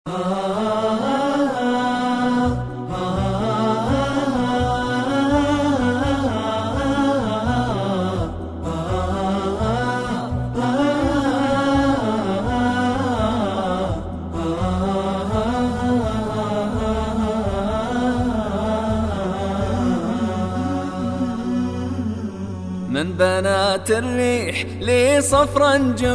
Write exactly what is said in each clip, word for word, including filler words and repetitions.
من بنات الريح لي صفرا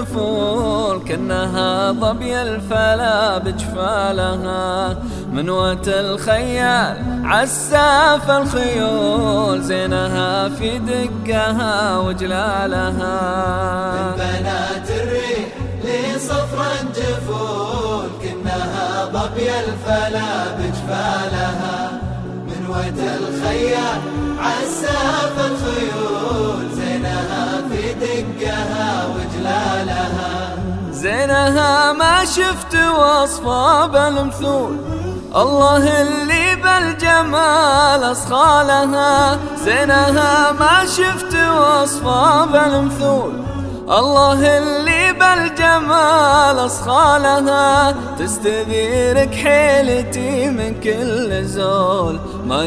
جفول، كأنها ظبي الفلا بجفالها. من وت الخيال عساف الخيول، زينها في دقها وجلالها. من بنات الريح لي صفرا جفول، كأنها ظبي الفلا بجفالها. من وت الخيال عساف الخيول، زينها في دقها وجلالها. زينها ما شفت وصفها بالمثول، الله اللي بالجمال أصخالها. زينها ما شفت وصفها بالمثول، الله اللي بالجمال أصخالها. تستذيرك حيلتي من كل زول، ما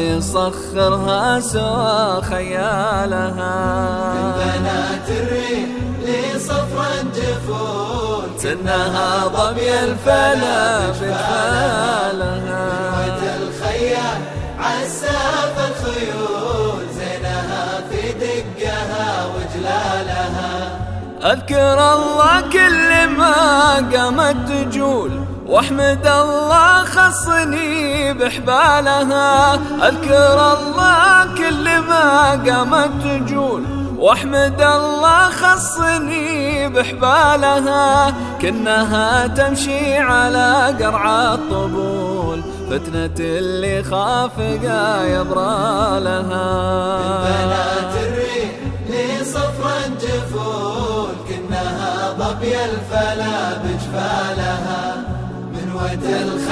يصخرها سوى خيالها. من بنات الريح لي صفرا جفول، سنها ظبي الفلا بجفالها. من وت الخيال عساف الخيول، زينها في دقها وجلالها. أذكر الله كل ما قامت تجول، واحمد الله خصني بحبالها. أذكر الله كل ما قامت تجول، واحمد الله خصني بحبالها. كأنها تمشي على قرع الطبول، فتنة اللي خافقا يبرالها. من بنات الريح لي صفرا جفول، كأنها ظبي الفلا بجفالها. من وت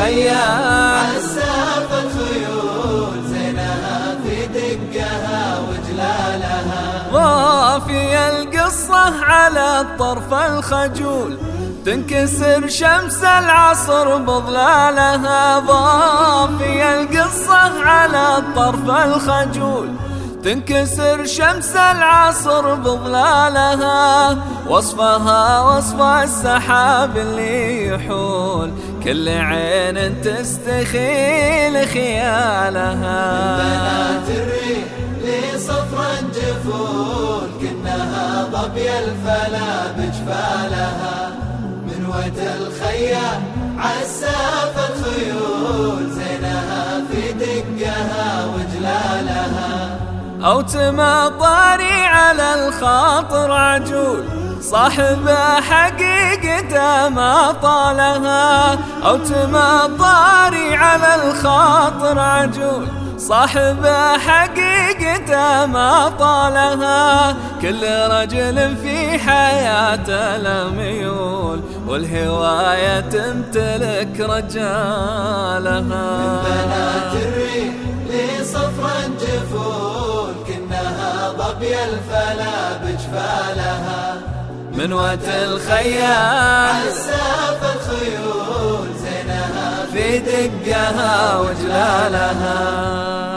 الخيال عساف الخيول، زينها في دقها وجلالها. ضافي القصة على الطرف الخجول، تنكسر شمس العصر بظلالها. ضافي القصة على الطرف الخجول، تنكسر شمس العصر بظلالها. وصفها وصف السحاب اللي يحول، كل عين تستخيل خيالها. من بنات الريح لي صفرا جفول، كأنها ظبي الفلا بجفالها. من وت الخيال عساف الخيول، زينها في دقها وجلالها. أو تمطري على الخاطر عجول، صاحبه حقيقته ما طالها. أو تمطري على الخاطر عجول، صاحبه حقيقته ما طالها. كل رجل في حياته لميول، والهواية تمتلك رجالها. من بنات الريح لي صفرا جفول، كأنها ظبي الفلا بجفالها. من وت الخيال عساف الخيول، زينها في دقها وجلالها.